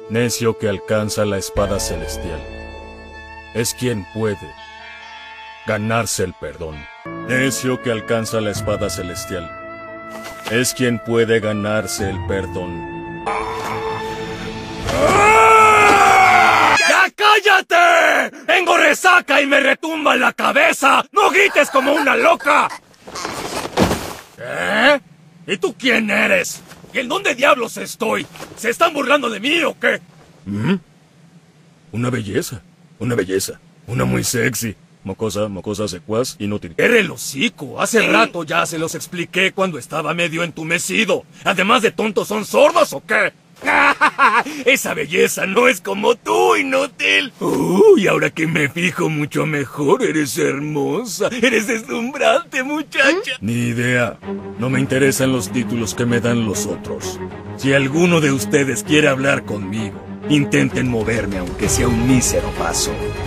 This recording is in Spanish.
Necio que alcanza la espada celestial es quien puede ganarse el perdón. Necio que alcanza la espada celestial es quien puede ganarse el perdón. ¡Ya cállate! ¡Tengo resaca y me retumba en la cabeza! ¡No grites como una loca! ¿Qué? ¿Y tú quién eres? ¿Y en dónde diablos estoy? ¿Se están burlando de mí o qué? Una belleza. Una muy sexy. Mocosa, secuaz, inútil. ¡Era el hocico! Hace rato ya se los expliqué cuando estaba medio entumecido. Además de tontos, ¿son sordos o qué? Esa belleza no es como tú, inútil. Uy, ahora que me fijo mucho mejor, eres hermosa. Eres deslumbrante, muchacha. Ni idea. No me interesan los títulos que me dan los otros. Si alguno de ustedes quiere hablar conmigo, intenten moverme aunque sea un mísero paso.